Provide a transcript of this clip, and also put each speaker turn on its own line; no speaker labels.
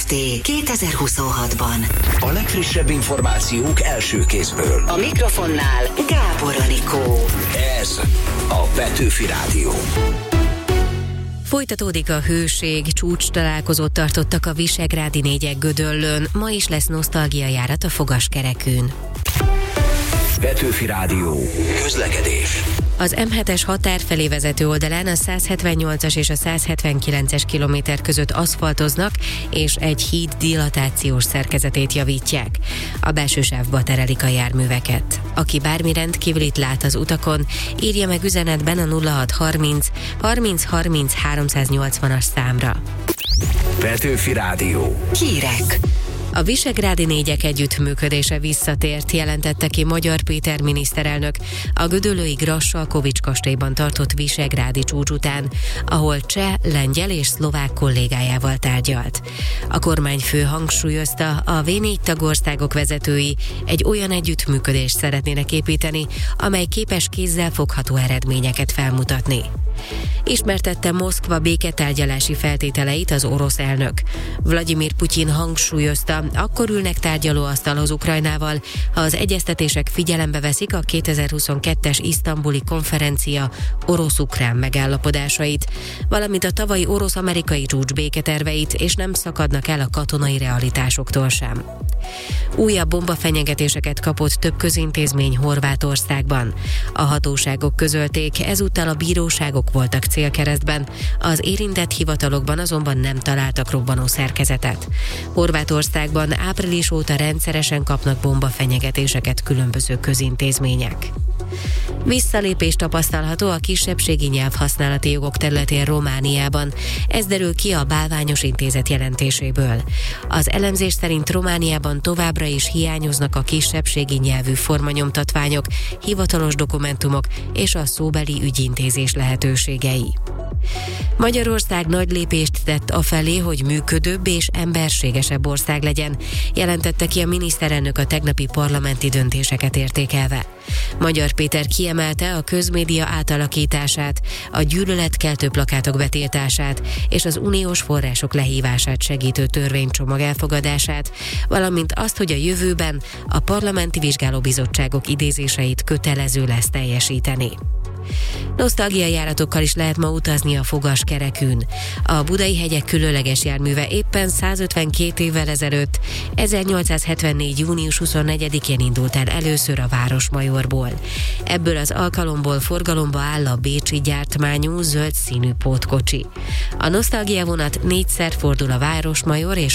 Kft. 2026-ban.
A legfrissebb információk első kézből.
A mikrofonnál Gábor Anikó.
Ez a Petőfi Rádió.
Folytatódik a hőség, csúcs találkozót tartottak a visegrádi négyek Gödöllőn, ma is lesz nosztalgiajárat a Fogaskerekűn.
Petőfi Rádió. Közlekedés.
Az M7-es határ felé vezető oldalán a 178-as és a 179-es kilométer között aszfaltoznak, és egy híd dilatációs szerkezetét javítják. A belső sávba terelik a járműveket. Aki bármi rendkívülit lát az utakon, írja meg üzenetben a 0630 30 30 380-as számra.
Petőfi Rádió.
Hírek.
A visegrádi négyek együttműködése visszatért, jelentette ki Magyar Péter miniszterelnök a gödöllői Grassalkovics kastélyban tartott visegrádi csúcs után, ahol cseh, lengyel és szlovák kollégájával tárgyalt. A kormányfő hangsúlyozta, a V4 tagországok vezetői egy olyan együttműködést szeretnének építeni, amely képes kézzel fogható eredményeket felmutatni. Ismertette Moszkva béketárgyalási feltételeit az orosz elnök. Vladimir Putyin hangsúlyozta, akkor ülnek tárgyalóasztalhoz Ukrajnával, ha az egyeztetések figyelembe veszik a 2022-es isztambuli konferencia orosz-ukrán megállapodásait, valamint a tavalyi orosz-amerikai csúcs béketerveit, és nem szakadnak el a katonai realitásoktól sem. Újabb bombafenyegetéseket kapott több közintézmény Horvátországban. A hatóságok közölték, ezúttal a bíróságok voltak célkeresztben, az érintett hivatalokban azonban nem találtak robbanó szerkezetet. Horvátországban április óta rendszeresen kapnak bombafenyegetéseket különböző közintézmények. Visszalépés tapasztalható a kisebbségi nyelvhasználati jogok területén Romániában. Ez derül ki a Bálványos Intézet jelentéséből. Az elemzés szerint Romániában továbbra is hiányoznak a kisebbségi nyelvű formanyomtatványok, hivatalos dokumentumok és a szóbeli ügyintézés lehetőségei. Magyarország nagy lépést tett afelé, hogy működőbb és emberségesebb ország legyen, jelentette ki a miniszterelnök a tegnapi parlamenti döntéseket értékelve. Magyar Péter kiemelte a közmédia átalakítását, a gyűlöletkeltő plakátok betiltását és az uniós források lehívását segítő törvénycsomag elfogadását, valamint azt, hogy a jövőben a parlamenti vizsgálóbizottságok idézéseit kötelező lesz teljesíteni. Nosztalgiajáratokkal is lehet ma utazni a Fogaskerekűn. A Budai hegyek különleges járműve éppen 152 évvel ezelőtt, 1874. június 24-én indult el először a Városmajorból. Ebből az alkalomból forgalomba áll a bécsi gyártmányú zöld színű pótkocsi. A nosztalgiavonat 4-szer fordul a Városmajor és